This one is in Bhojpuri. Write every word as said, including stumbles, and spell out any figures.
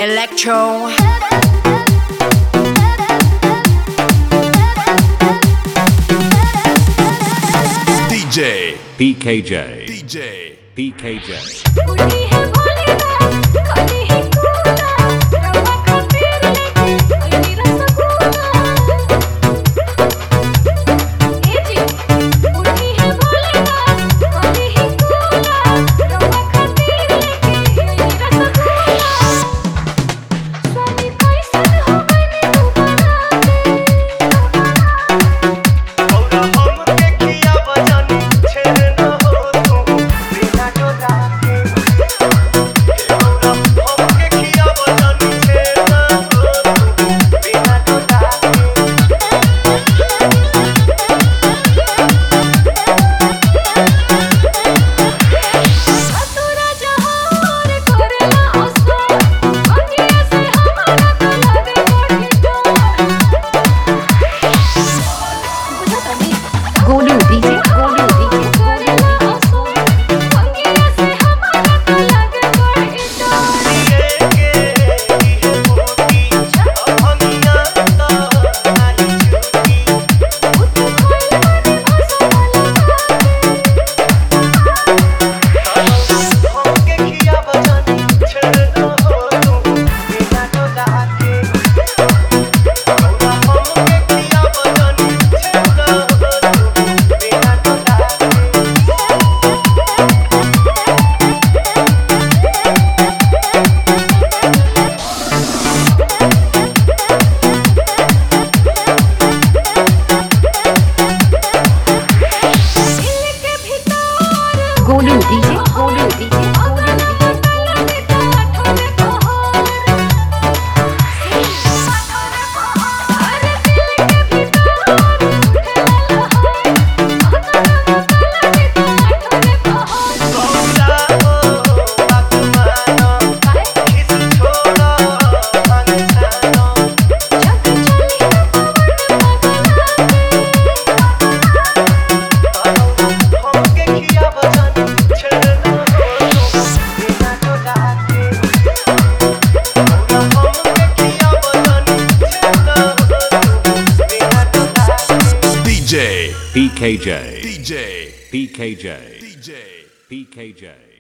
Electro. D J P K J D J P K J Golden D J, Golden D J. D J P K J D J P K J D J P K J